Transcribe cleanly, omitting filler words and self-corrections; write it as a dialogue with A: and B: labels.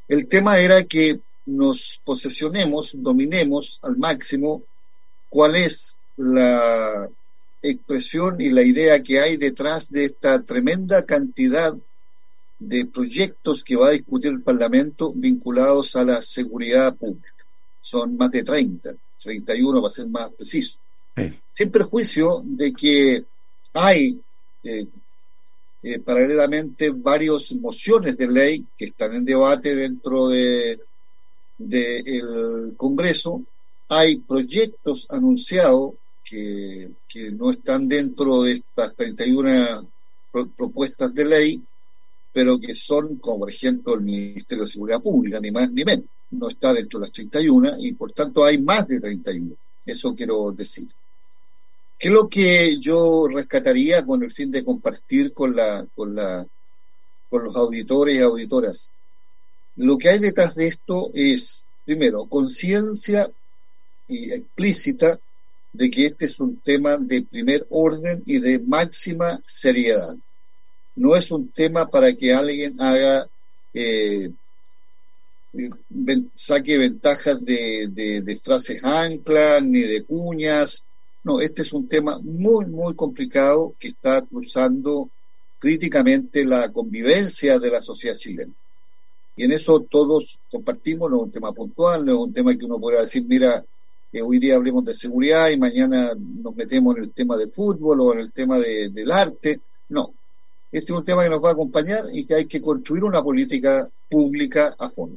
A: El tema era que nos posesionemos, dominemos al máximo cuál es la expresión y la idea que hay detrás de esta tremenda cantidad de proyectos que va a discutir el Parlamento vinculados a la seguridad pública. Son más de 31 para ser más preciso.
B: Sí.
A: Sin perjuicio de que hay eh, paralelamente varias mociones de ley que están en debate dentro del Congreso. Hay proyectos anunciados que no están dentro de estas 31 propuestas de ley, pero que son, como por ejemplo el Ministerio de Seguridad Pública, ni más ni menos. No está dentro de las 31 y por tanto hay más de 31. Eso quiero decir. ¿Qué es lo que yo rescataría con el fin de compartir con los auditores y auditoras? Lo que hay detrás de esto es, primero, conciencia y explícita de que este es un tema de primer orden y de máxima seriedad. No es un tema para que alguien haga saque ventajas de frases anclas ni de cuñas. No, este es un tema muy, muy complicado que está cruzando críticamente la convivencia de la sociedad chilena. Y en eso todos compartimos, no es un tema puntual, no es un tema que uno pueda decir, mira, hoy día hablemos de seguridad y mañana nos metemos en el tema del fútbol o en el tema del arte. No, este es un tema que nos va a acompañar y que hay que construir una política pública a fondo.